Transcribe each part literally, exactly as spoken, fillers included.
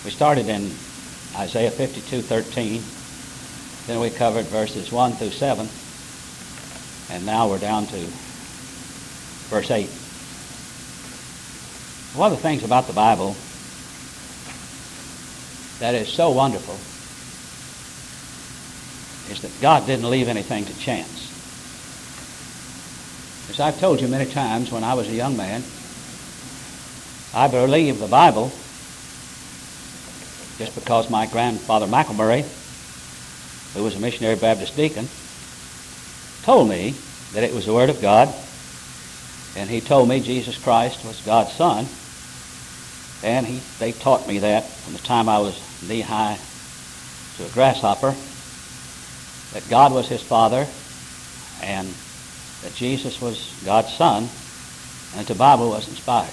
We started in Isaiah fifty-two thirteen, then we covered verses one through seven, and now we're down to verse eight. One of the things about the Bible that is so wonderful is that God didn't leave anything to chance. As I've told you many times, when I was a young man, I believed the Bible just because my grandfather McElmurray, who was a missionary Baptist deacon, told me that it was the Word of God, and he told me Jesus Christ was God's Son, and he, they taught me that from the time I was knee-high to a grasshopper, that God was his Father, and that Jesus was God's Son, and that the Bible was inspired.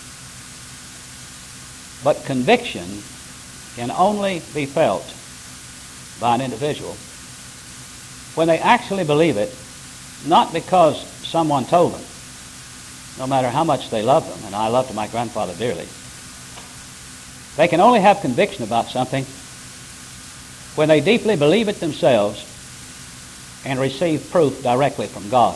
But conviction can only be felt by an individual when they actually believe it, not because someone told them, no matter how much they love them, and I loved my grandfather dearly. They can only have conviction about something when they deeply believe it themselves and receive proof directly from God.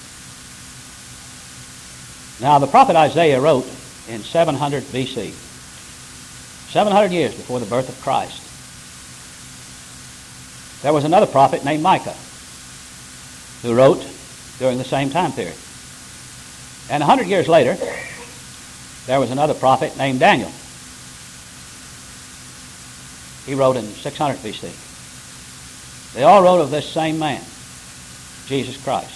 Now, the prophet Isaiah wrote in seven hundred B C, seven hundred years before the birth of Christ. There was another prophet named Micah who wrote during the same time period. And a hundred years later, there was another prophet named Daniel. He wrote in six hundred B C. They all wrote of this same man, Jesus Christ.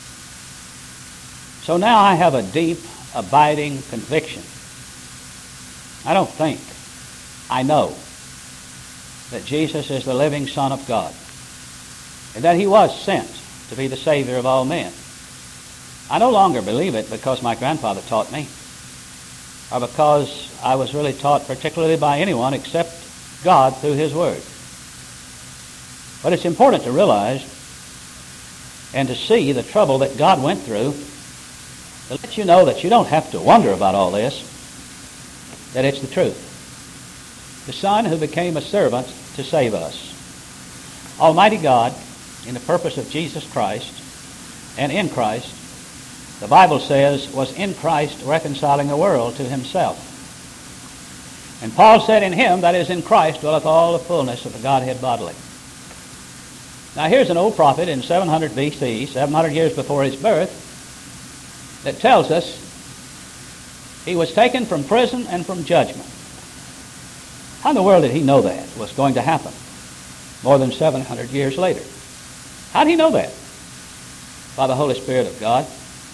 So now I have a deep, abiding conviction. I don't think, I know that Jesus is the living Son of God, and that he was sent to be the Savior of all men. I no longer believe it because my grandfather taught me, or because I was really taught particularly by anyone except God through his Word. But it's important to realize and to see the trouble that God went through to let you know that you don't have to wonder about all this, that it's the truth. The Son who became a servant to save us. Almighty God, in the purpose of Jesus Christ and in Christ, the Bible says, was in Christ reconciling the world to himself. And Paul said, in him, that is in Christ, dwelleth all the fullness of the Godhead bodily. Now here's an old prophet in seven hundred B C, seven hundred years before his birth, that tells us he was taken from prison and from judgment. How in the world did he know that was going to happen more than seven hundred years later? How did he know that? By the Holy Spirit of God.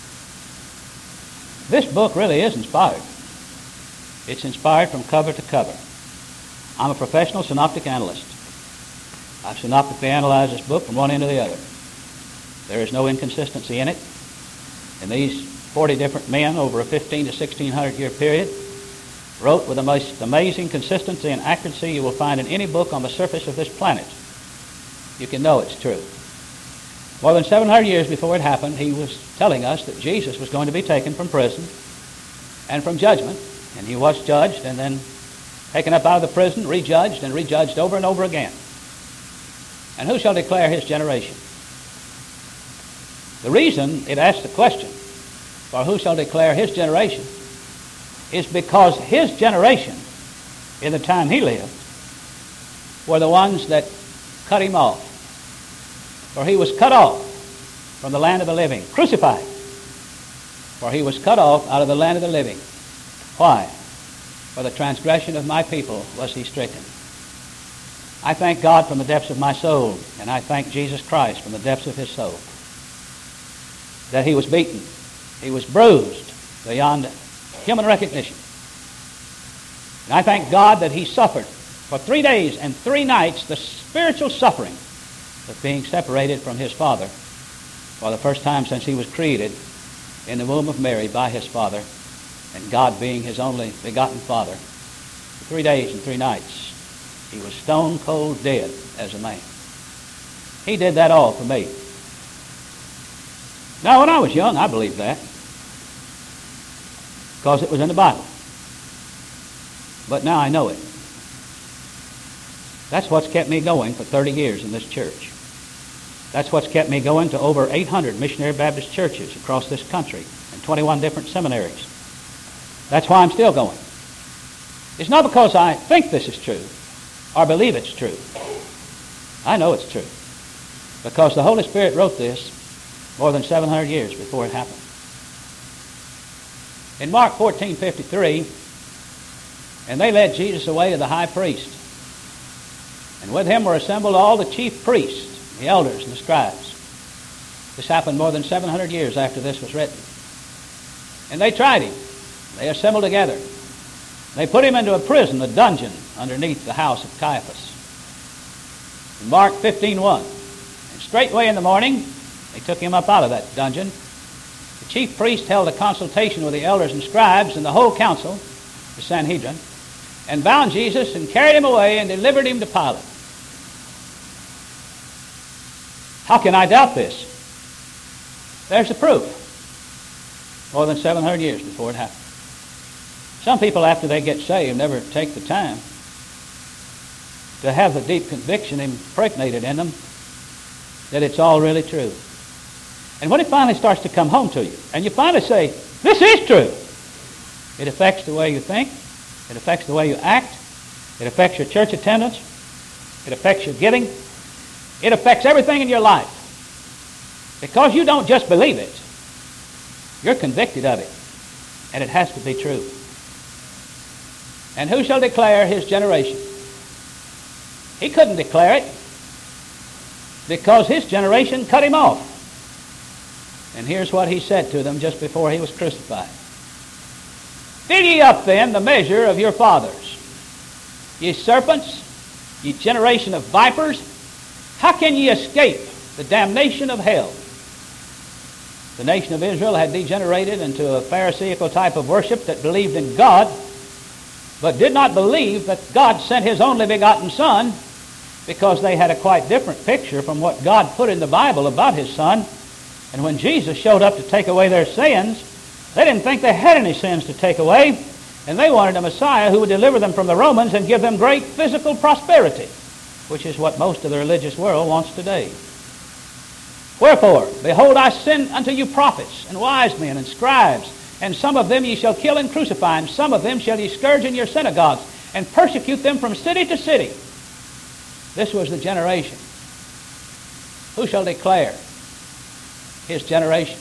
This book really is inspired. It's inspired from cover to cover. I'm a professional synoptic analyst. I've synoptically analyzed this book from one end to the other. There is no inconsistency in it. And these forty different men over a fifteen to sixteen hundred year period wrote with the most amazing consistency and accuracy you will find in any book on the surface of this planet. You can know it's true. More than seven hundred years before it happened, he was telling us that Jesus was going to be taken from prison and from judgment, and he was judged and then taken up out of the prison, rejudged and rejudged over and over again. And who shall declare his generation? The reason it asks the question, for who shall declare his generation, is because his generation, in the time he lived, were the ones that cut him off. For he was cut off from the land of the living, crucified. For he was cut off out of the land of the living. Why? For the transgression of my people was he stricken. I thank God from the depths of my soul, and I thank Jesus Christ from the depths of his soul, that he was beaten, he was bruised beyond human recognition. And I thank God that he suffered for three days and three nights the spiritual suffering of being separated from his Father for the first time since he was created in the womb of Mary by his Father, and God being his only begotten Father. For three days and three nights he was stone cold dead as a man. He did that all for me. Now when I was young, I believed that because it was in the Bible. But now I know it. That's what's kept me going for thirty years in this church. That's what's kept me going to over eight hundred missionary Baptist churches across this country and twenty-one different seminaries. That's why I'm still going. It's not because I think this is true or believe it's true. I know it's true because the Holy Spirit wrote this more than seven hundred years before it happened. In Mark fourteen fifty-three, and they led Jesus away to the high priest, and with him were assembled all the chief priests, the elders, and the scribes. This happened more than seven hundred years after this was written. And they tried him. They assembled together. They put him into a prison, a dungeon, underneath the house of Caiaphas. In Mark fifteen one, and straightway in the morning, they took him up out of that dungeon. The chief priest held a consultation with the elders and scribes and the whole council, the Sanhedrin, and bound Jesus and carried him away and delivered him to Pilate. How can I doubt this? There's the proof. More than seven hundred years before it happened. Some people, after they get saved, never take the time to have the deep conviction impregnated in them that it's all really true. And when it finally starts to come home to you, and you finally say, this is true, it affects the way you think, it affects the way you act, it affects your church attendance, it affects your giving, it affects everything in your life. Because you don't just believe it, you're convicted of it, and it has to be true. And who shall declare his generation? He couldn't declare it because his generation cut him off. And here's what he said to them just before he was crucified. Fill ye up then the measure of your fathers, ye serpents, ye generation of vipers. How can ye escape the damnation of hell? The nation of Israel had degenerated into a Pharisaical type of worship that believed in God, but did not believe that God sent his only begotten Son, because they had a quite different picture from what God put in the Bible about his Son. And when Jesus showed up to take away their sins, they didn't think they had any sins to take away, and they wanted a Messiah who would deliver them from the Romans and give them great physical prosperity, which is what most of the religious world wants today. Wherefore, behold, I send unto you prophets and wise men and scribes, and some of them ye shall kill and crucify, and some of them shall ye scourge in your synagogues, and persecute them from city to city. This was the generation. Who shall declare his generation?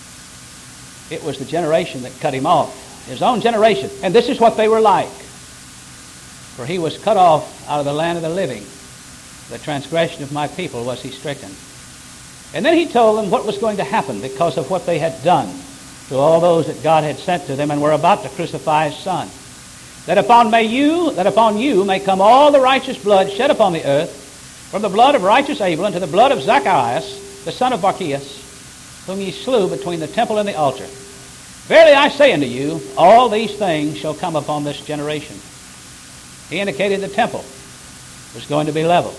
It was the generation that cut him off, his own generation. And this is what they were like. For he was cut off out of the land of the living. The transgression of my people was he stricken. And then he told them what was going to happen because of what they had done to all those that God had sent to them and were about to crucify his Son. That upon may you, that upon you may come all the righteous blood shed upon the earth, from the blood of righteous Abel unto the blood of Zacharias, the son of Barchias, whom ye slew between the temple and the altar. Verily I say unto you, all these things shall come upon this generation. He indicated the temple was going to be leveled,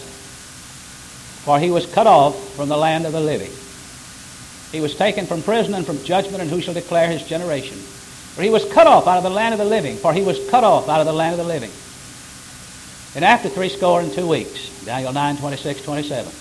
for he was cut off from the land of the living. He was taken from prison and from judgment, and who shall declare his generation? For he was cut off out of the land of the living, for he was cut off out of the land of the living. And after three score and two weeks, Daniel nine, twenty-six, twenty-seven.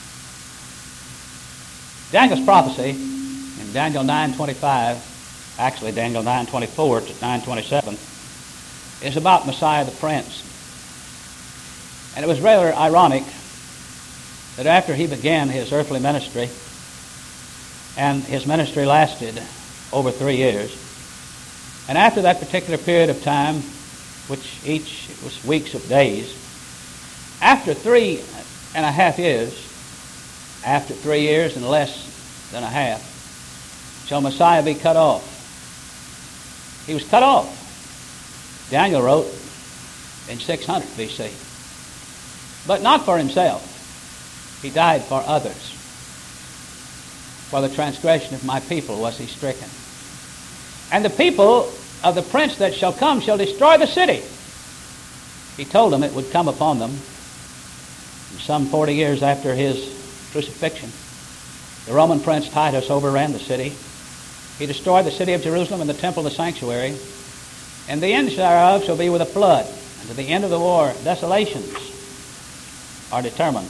Daniel's prophecy in Daniel nine, twenty-five, actually Daniel nine, twenty-four to nine, twenty-seven, is about Messiah the Prince. And it was rather ironic that after he began his earthly ministry, and his ministry lasted over three years, and after that particular period of time, which each was weeks of days, after three and a half years, after three years and less than a half, shall Messiah be cut off. He was cut off. Daniel wrote in six hundred B C. But not for himself. He died for others. For the transgression of my people was he stricken. And the people of the prince that shall come shall destroy the city. He told them it would come upon them. And some forty years after his crucifixion, the Roman prince Titus overran the city. He destroyed the city of Jerusalem and the temple of the sanctuary. And the end thereof shall be with a flood, and to the end of the war desolations. are determined.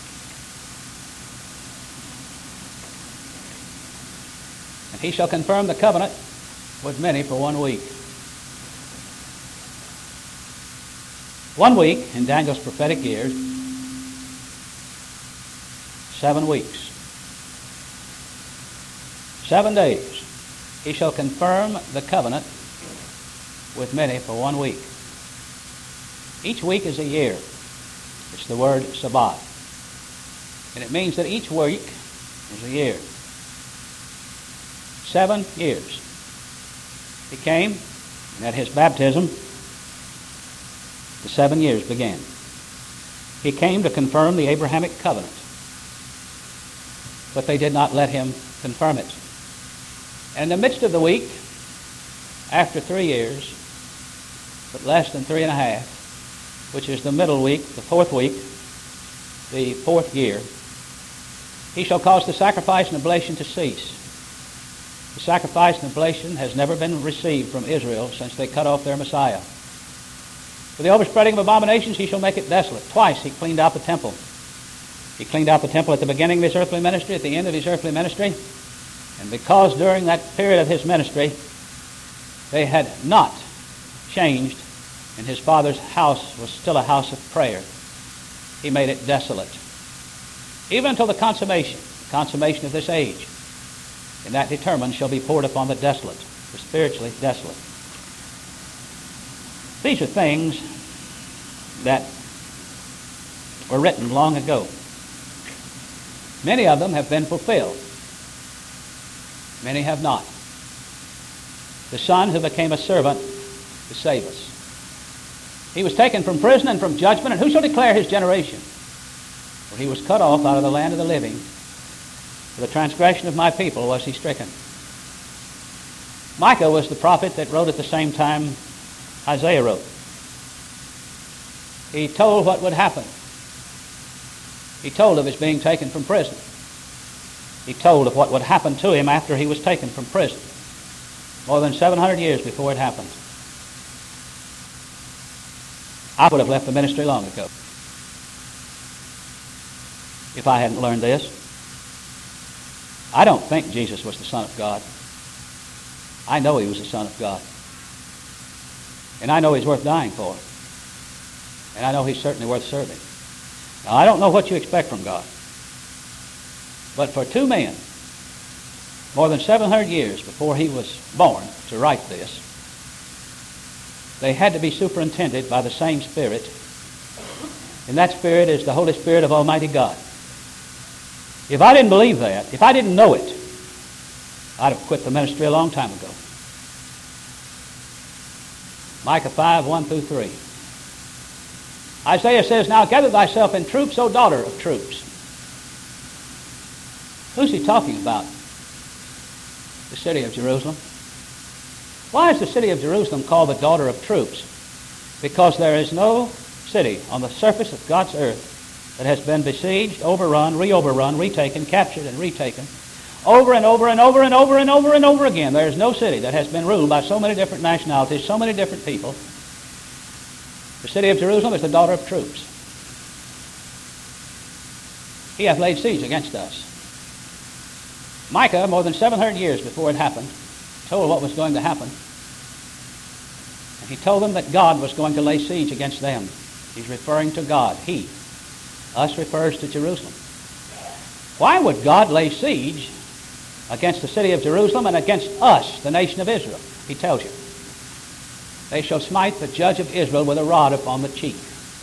And he shall confirm the covenant with many for one week. One week in Daniel's prophetic years, seven weeks. Seven days. He shall confirm the covenant with many for one week. Each week is a year. It's the word Sabbath. And it means that each week is a year. Seven years. He came, and at his baptism, the seven years began. He came to confirm the Abrahamic covenant. But they did not let him confirm it. And in the midst of the week, after three years, but less than three and a half, which is the middle week, the fourth week, the fourth year, he shall cause the sacrifice and oblation to cease. The sacrifice and oblation has never been received from Israel since they cut off their Messiah. For the overspreading of abominations he shall make it desolate. Twice he cleaned out the temple. He cleaned out the temple at the beginning of his earthly ministry, at the end of his earthly ministry. And because during that period of his ministry they had not changed, and his Father's house was still a house of prayer, he made it desolate. Even until the consummation, the consummation of this age, and that determined shall be poured upon the desolate, the spiritually desolate. These are things that were written long ago. Many of them have been fulfilled. Many have not. The Son who became a servant to save us. He was taken from prison and from judgment, and who shall declare his generation? For he was cut off out of the land of the living. For the transgression of my people was he stricken. Micah was the prophet that wrote at the same time Isaiah wrote. He told what would happen. He told of his being taken from prison. He told of what would happen to him after he was taken from prison. More than seven hundred years before it happened. I would have left the ministry long ago if I hadn't learned this. I don't think Jesus was the Son of God. I know he was the Son of God. And I know he's worth dying for. And I know he's certainly worth serving. Now, I don't know what you expect from God. But for two men, more than seven hundred years before he was born to write this, they had to be superintended by the same Spirit. And that Spirit is the Holy Spirit of Almighty God. If I didn't believe that, if I didn't know it, I'd have quit the ministry a long time ago. Micah five, one through three. Isaiah says, now gather thyself in troops, O daughter of troops. Who's he talking about? The city of Jerusalem. Why is the city of Jerusalem called the daughter of troops? Because there is no city on the surface of God's earth that has been besieged, overrun, re-overrun, retaken, captured, and retaken over and over and over and over and over and over again. There is no city that has been ruled by so many different nationalities, so many different people. The city of Jerusalem is the daughter of troops. He hath laid siege against us. Micah, more than seven hundred years before it happened, told what was going to happen. And he told them that God was going to lay siege against them. He's referring to God. He. Us refers to Jerusalem. Why would God lay siege against the city of Jerusalem and against us, the nation of Israel? He tells you. They shall smite the judge of Israel with a rod upon the cheek.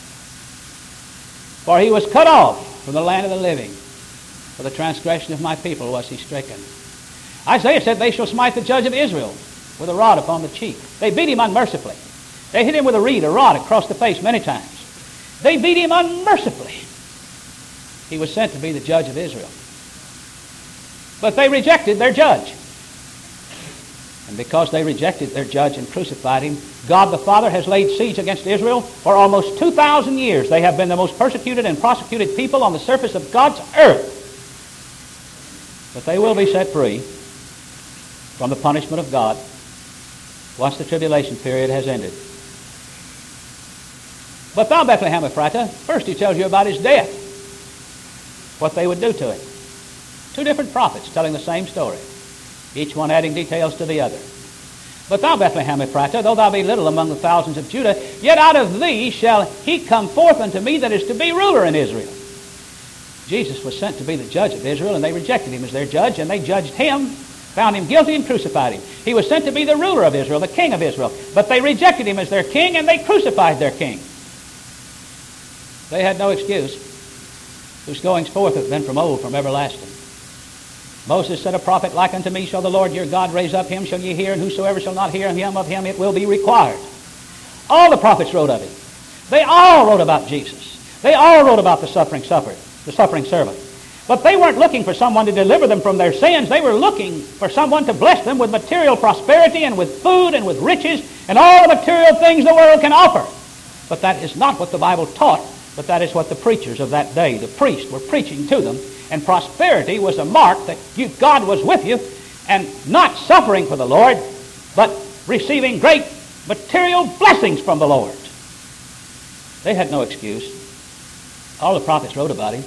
For he was cut off from the land of the living. For the transgression of my people was he stricken. Isaiah said, they shall smite the judge of Israel with a rod upon the cheek. They beat him unmercifully. They hit him with a reed, a rod across the face many times. They beat him unmercifully. He was sent to be the judge of Israel. But they rejected their judge. And because they rejected their judge and crucified him, God the Father has laid siege against Israel for almost two thousand years. They have been the most persecuted and prosecuted people on the surface of God's earth. But they will be set free from the punishment of God once the tribulation period has ended. But thou, Bethlehem Ephratah, first he tells you about his death, what they would do to him. Two different prophets telling the same story, each one adding details to the other. But thou, Bethlehem Ephratah, though thou be little among the thousands of Judah, yet out of thee shall he come forth unto me that is to be ruler in Israel. Jesus was sent to be the judge of Israel, and they rejected him as their judge, and they judged him, found him guilty, and crucified him. He was sent to be the ruler of Israel, the king of Israel, but they rejected him as their king, and they crucified their king. They had no excuse, whose goings forth have been from old, from everlasting. Moses said, a prophet like unto me shall the Lord your God raise up, him shall ye hear, and whosoever shall not hear him, of him it will be required. All the prophets wrote of him. They all wrote about Jesus. They all wrote about the suffering sufferer, the suffering servant. But they weren't looking for someone to deliver them from their sins. They were looking for someone to bless them with material prosperity and with food and with riches and all the material things the world can offer. But that is not what the Bible taught, but that is what the preachers of that day, the priests, were preaching to them. And prosperity was a mark that you, God was with you, and not suffering for the Lord, but receiving great material blessings from the Lord. They had no excuse. All the prophets wrote about him.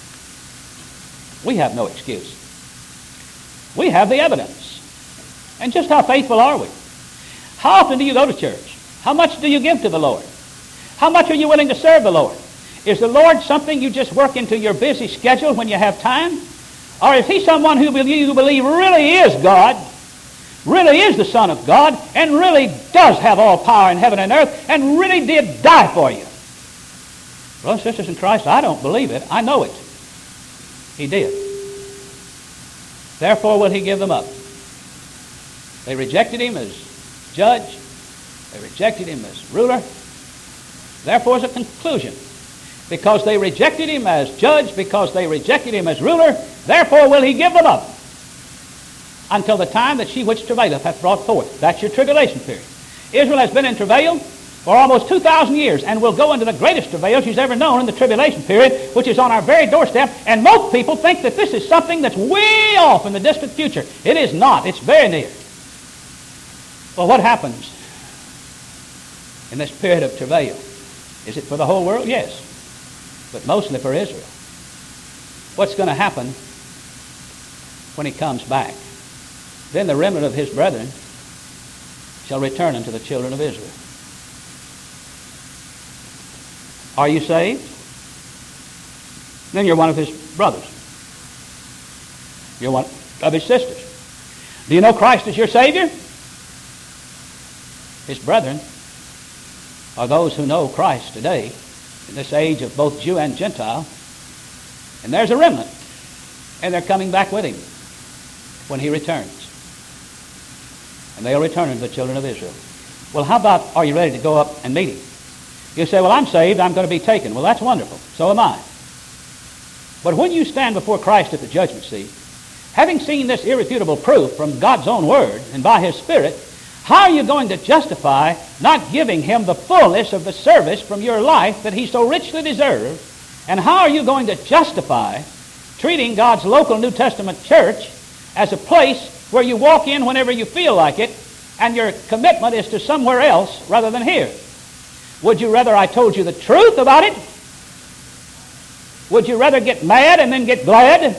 We have no excuse. We have the evidence. And just how faithful are we? How often do you go to church? How much do you give to the Lord? How much are you willing to serve the Lord? Is the Lord something you just work into your busy schedule when you have time? Or is he someone who you believe really is God, really is the Son of God, and really does have all power in heaven and earth, and really did die for you? Brothers and sisters in Christ, I don't believe it. I know it. He did. Therefore will he give them up. They rejected him as judge. They rejected him as ruler. Therefore is a conclusion. Because they rejected him as judge, because they rejected him as ruler, therefore will he give them up until the time that she which travaileth hath brought forth. That's your tribulation period. Israel has been in travail for almost two thousand years and will go into the greatest travail she's ever known in the tribulation period, which is on our very doorstep. And most people think that this is something that's way off in the distant future. It is not. It's very near. Well, what happens in this period of travail? Is it for the whole world? Yes. But mostly for Israel. What's going to happen when he comes back? Then the remnant of his brethren shall return unto the children of Israel. Are you saved? Then you're one of his brothers. You're one of his sisters. Do you know Christ is your Savior? His brethren are those who know Christ today, in this age of both Jew and Gentile. And there's a remnant. And they're coming back with him when he returns. And they'll return to the children of Israel. Well, how about, are you ready to go up and meet him? You say, well, I'm saved, I'm going to be taken. Well, that's wonderful. So am I. But when you stand before Christ at the judgment seat, having seen this irrefutable proof from God's own word and by his Spirit, how are you going to justify not giving him the fullness of the service from your life that he so richly deserves? And how are you going to justify treating God's local New Testament church as a place where you walk in whenever you feel like it, and your commitment is to somewhere else rather than here? Would you rather I told you the truth about it? Would you rather get mad and then get glad?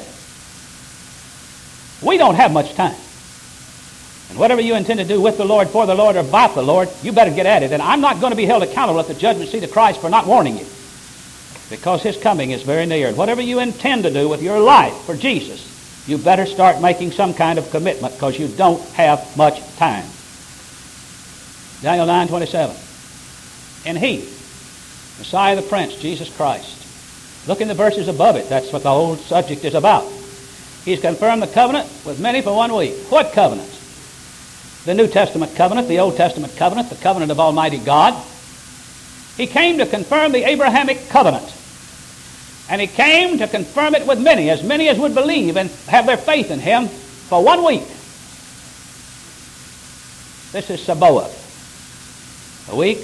We don't have much time. And whatever you intend to do with the Lord, for the Lord, or by the Lord, you better get at it. And I'm not going to be held accountable at the judgment seat of Christ for not warning you, because his coming is very near. And whatever you intend to do with your life for Jesus, you better start making some kind of commitment, because you don't have much time. Daniel nine twenty-seven. And he, Messiah the Prince, Jesus Christ. Look in the verses above it. That's what the whole subject is about. He's confirmed the covenant with many for one week. What covenant? The New Testament covenant, the Old Testament covenant, the covenant of Almighty God. He came to confirm the Abrahamic covenant. And he came to confirm it with many, as many as would believe and have their faith in him, for one week. This is Sabaoth. A week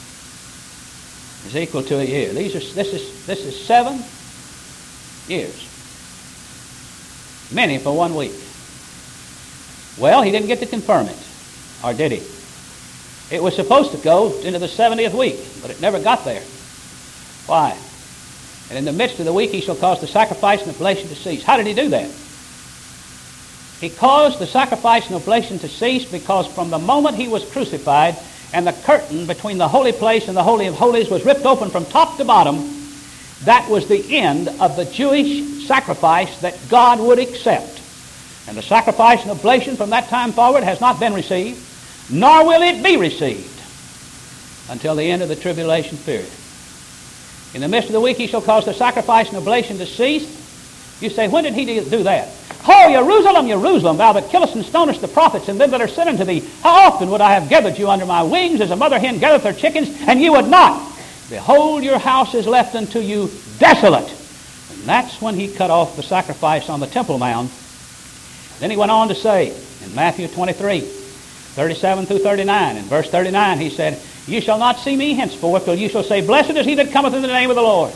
is equal to a year. These are, this is, this is seven years. Many for one week. Well, he didn't get to confirm it. Or did he? It was supposed to go into the seventieth week, but it never got there. Why? And in the midst of the week he shall cause the sacrifice and oblation to cease. How did he do that? He caused the sacrifice and oblation to cease because from the moment he was crucified and the curtain between the holy place and the Holy of Holies was ripped open from top to bottom, that was the end of the Jewish sacrifice that God would accept. And the sacrifice and oblation from that time forward has not been received, nor will it be received until the end of the tribulation period. In the midst of the week he shall cause the sacrifice and oblation to cease. You say, when did he do that? Oh, Jerusalem, Jerusalem, thou that killest and stonest the prophets and them that are sent unto thee, how often would I have gathered you under my wings as a mother hen gathereth her chickens, and you would not. Behold, your house is left unto you desolate. And that's when he cut off the sacrifice on the Temple Mount. Then he went on to say in Matthew twenty-three, thirty-seven through thirty-nine, in verse thirty-nine he said, You shall not see me henceforth, till you shall say, Blessed is he that cometh in the name of the Lord.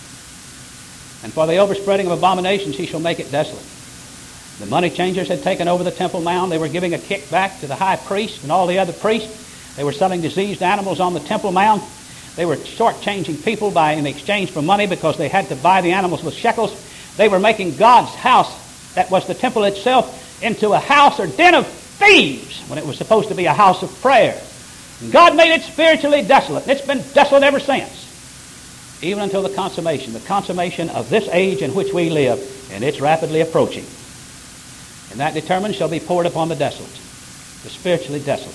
And for the overspreading of abominations he shall make it desolate. The money changers had taken over the Temple Mount. They were giving a kickback to the high priest and all the other priests. They were selling diseased animals on the Temple Mount. They were shortchanging people by in exchange for money because they had to buy the animals with shekels. They were making God's house, that was the temple itself, into a house or den of thieves when it was supposed to be a house of prayer. And God made it spiritually desolate. It's been desolate ever since, even until the consummation, the consummation of this age in which we live, and it's rapidly approaching. And that determined shall be poured upon the desolate, the spiritually desolate.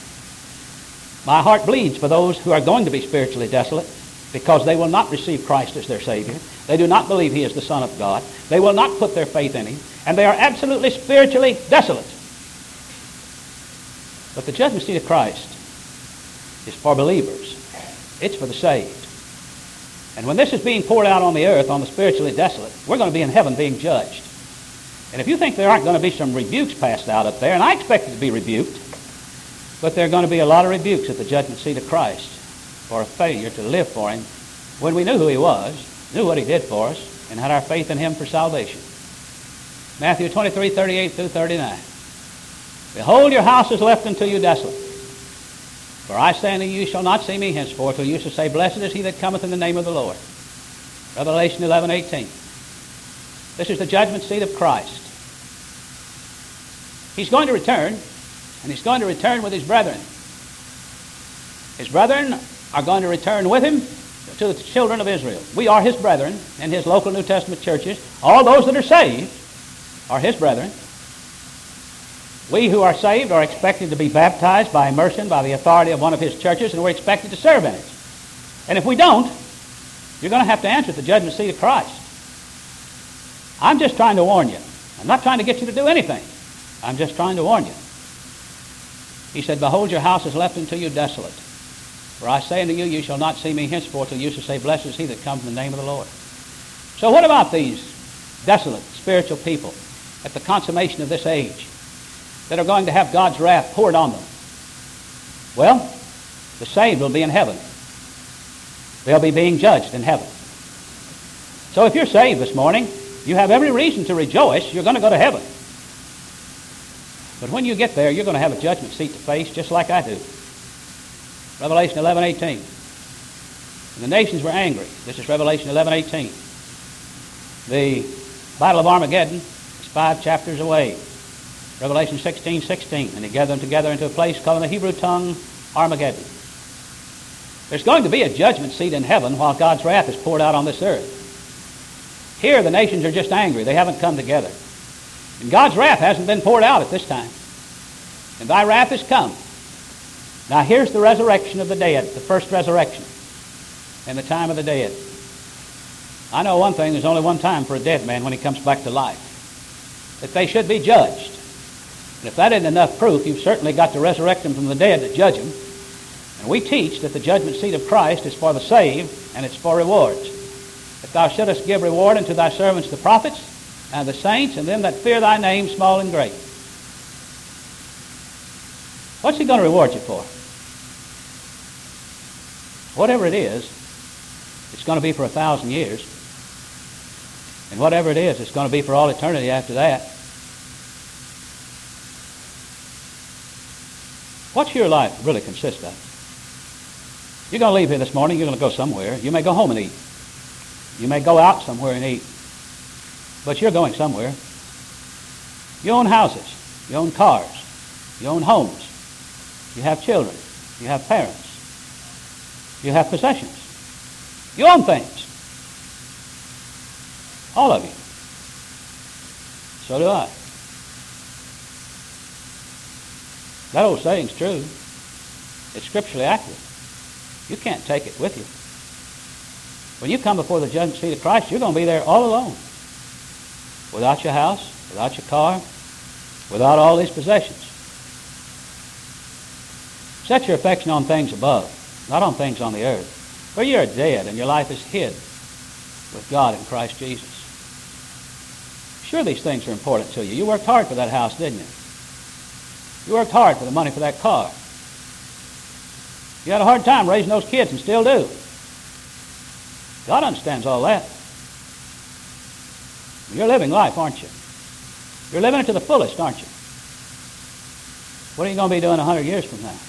My heart bleeds for those who are going to be spiritually desolate because they will not receive Christ as their Savior. They do not believe He is the Son of God. They will not put their faith in Him. And they are absolutely spiritually desolate. But the judgment seat of Christ is for believers. It's for the saved. And when this is being poured out on the earth, on the spiritually desolate, we're going to be in heaven being judged. And if you think there aren't going to be some rebukes passed out up there, and I expect it to be rebuked, but there are going to be a lot of rebukes at the judgment seat of Christ for a failure to live for Him when we knew who He was, knew what He did for us, and had our faith in Him for salvation. Matthew twenty-three, thirty-eight through thirty-nine. Behold, your house is left unto you desolate. For I say unto you, you shall not see me henceforth, till you shall say, Blessed is he that cometh in the name of the Lord. Revelation eleven, eighteen. This is the judgment seat of Christ. He's going to return, and He's going to return with His brethren. His brethren are going to return with Him to the children of Israel. We are His brethren in His local New Testament churches. All those that are saved are His brethren. We who are saved are expected to be baptized by immersion by the authority of one of His churches, and we're expected to serve in it. And if we don't, you're going to have to answer at the judgment seat of Christ. I'm just trying to warn you. I'm not trying to get you to do anything. I'm just trying to warn you. He said, Behold, your house is left unto you desolate. For I say unto you, you shall not see me henceforth, till you shall say, Blessed is he that comes in the name of the Lord. So what about these desolate spiritual people at the consummation of this age that are going to have God's wrath poured on them? Well, the saved will be in heaven. They'll be being judged in heaven. So if you're saved this morning, you have every reason to rejoice. You're going to go to heaven. But when you get there, you're going to have a judgment seat to face, just like I do. Revelation eleven, eighteen. And the nations were angry. This is Revelation eleven, eighteen. The Battle of Armageddon is five chapters away. Revelation sixteen, sixteen. And He gathered them together into a place called in the Hebrew tongue Armageddon. There's going to be a judgment seat in heaven while God's wrath is poured out on this earth. Here the nations are just angry. They haven't come together. And God's wrath hasn't been poured out at this time. And thy wrath is come. Now here's the resurrection of the dead, the first resurrection, and the time of the dead. I know one thing, there's only one time for a dead man when he comes back to life. That they should be judged. And if that isn't enough proof, you've certainly got to resurrect them from the dead to judge them. And we teach that the judgment seat of Christ is for the saved, and it's for rewards. If thou shouldest give reward unto thy servants the prophets, and the saints, and them that fear thy name, small and great. What's He going to reward you for? Whatever it is, it's going to be for a thousand years. And whatever it is, it's going to be for all eternity after that. What's your life really consist of? You're going to leave here this morning. You're going to go somewhere. You may go home and eat. You may go out somewhere and eat. But you're going somewhere. You own houses. You own cars. You own homes. You have children. You have parents. You have possessions. You own things. All of you. So do I. That old saying's true. It's scripturally accurate. You can't take it with you. When you come before the judgment seat of Christ, you're going to be there all alone. Without your house, without your car, without all these possessions. Set your affection on things above, not on things on the earth. For you are dead, and your life is hid with God in Christ Jesus. Sure, these things are important to you. You worked hard for that house, didn't you? You worked hard for the money for that car. You had a hard time raising those kids and still do. God understands all that. You're living life, aren't you? You're living it to the fullest, aren't you? What are you going to be doing a hundred years from now?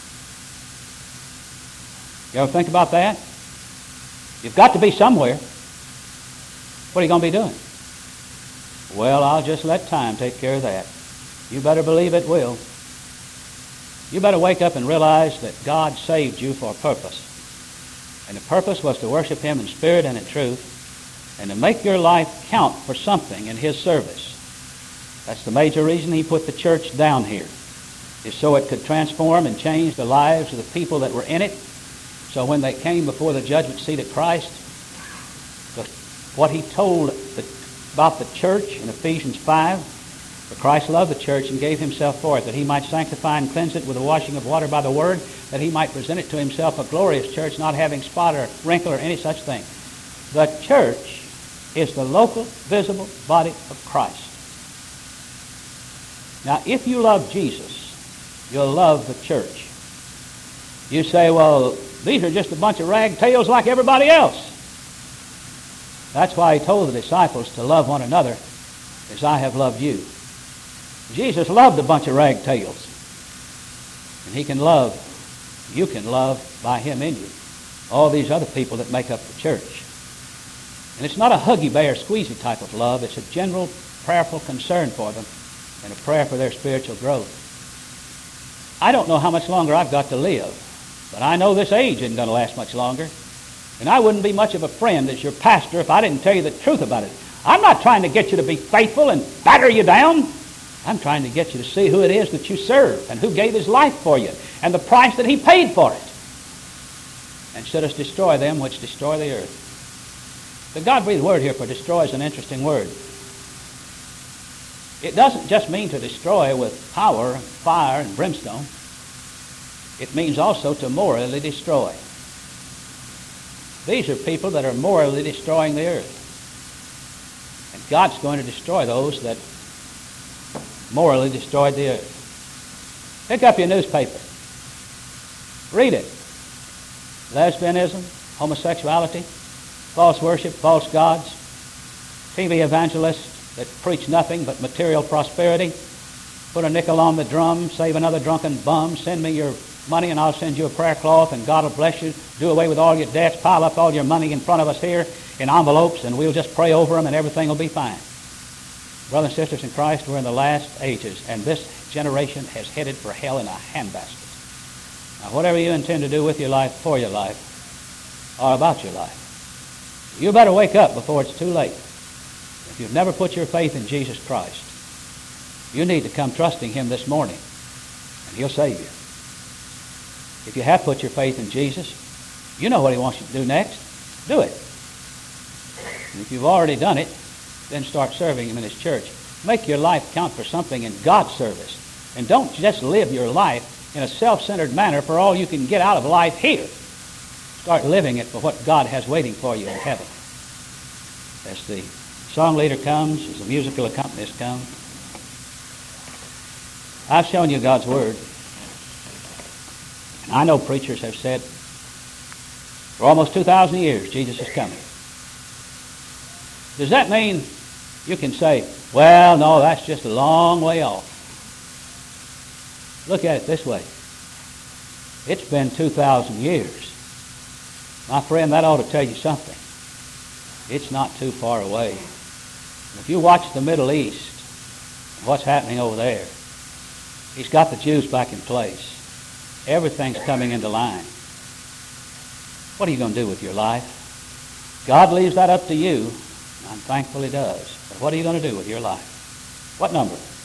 You ever think about that? You've got to be somewhere. What are you going to be doing? Well, I'll just let time take care of that. You better believe it will. You better wake up and realize that God saved you for a purpose. And the purpose was to worship Him in spirit and in truth, and to make your life count for something in His service. That's the major reason He put the church down here, is so it could transform and change the lives of the people that were in it. So when they came before the judgment seat of Christ, the, what He told the, about the church in Ephesians five, for Christ loved the church and gave Himself for it, that He might sanctify and cleanse it with the washing of water by the Word, that He might present it to Himself a glorious church, not having spot or wrinkle or any such thing. The church is the local, visible body of Christ. Now, if you love Jesus, you'll love the church. You say, well, these are just a bunch of ragtails like everybody else. That's why He told the disciples to love one another as I have loved you. Jesus loved a bunch of ragtails. And He can love, you can love by Him in you, all these other people that make up the church. And it's not a huggy bear, squeezy type of love. It's a general prayerful concern for them and a prayer for their spiritual growth. I don't know how much longer I've got to live, but I know this age isn't going to last much longer. And I wouldn't be much of a friend as your pastor if I didn't tell you the truth about it. I'm not trying to get you to be faithful and batter you down. I'm trying to get you to see who it is that you serve and who gave His life for you and the price that He paid for it. And should us destroy them which destroy the earth. The God-breathed word here for destroy is an interesting word. It doesn't just mean to destroy with power, fire, and brimstone. It means also to morally destroy. These are people that are morally destroying the earth. And God's going to destroy those that morally destroyed the earth. Pick up your newspaper. Read it. Lesbianism, homosexuality, false worship, false gods, T V evangelists that preach nothing but material prosperity, put a nickel on the drum, save another drunken bum, send me your money and I'll send you a prayer cloth and God will bless you, do away with all your debts, pile up all your money in front of us here in envelopes and we'll just pray over them and everything will be fine. Brothers and sisters in Christ, we're in the last ages and this generation has headed for hell in a handbasket. Now whatever you intend to do with your life, for your life, or about your life, you better wake up before it's too late. If you've never put your faith in Jesus Christ, you need to come trusting Him this morning, and He'll save you. If you have put your faith in Jesus, you know what He wants you to do next. Do it. And if you've already done it, then start serving Him in His church. Make your life count for something in God's service. And don't just live your life in a self-centered manner for all you can get out of life here. Start living it for what God has waiting for you in heaven. As the song leader comes, as the musical accompanist come, I've shown you God's Word. And I know preachers have said, for almost two thousand years, Jesus is coming. Does that mean you can say, well, no, that's just a long way off? Look at it this way. It's been two thousand years. My friend, that ought to tell you something. It's not too far away. If you watch the Middle East, what's happening over there, he's got the Jews back in place. Everything's coming into line. What are you going to do with your life? God leaves that up to you. I'm thankful he does. But what are you going to do with your life? What number?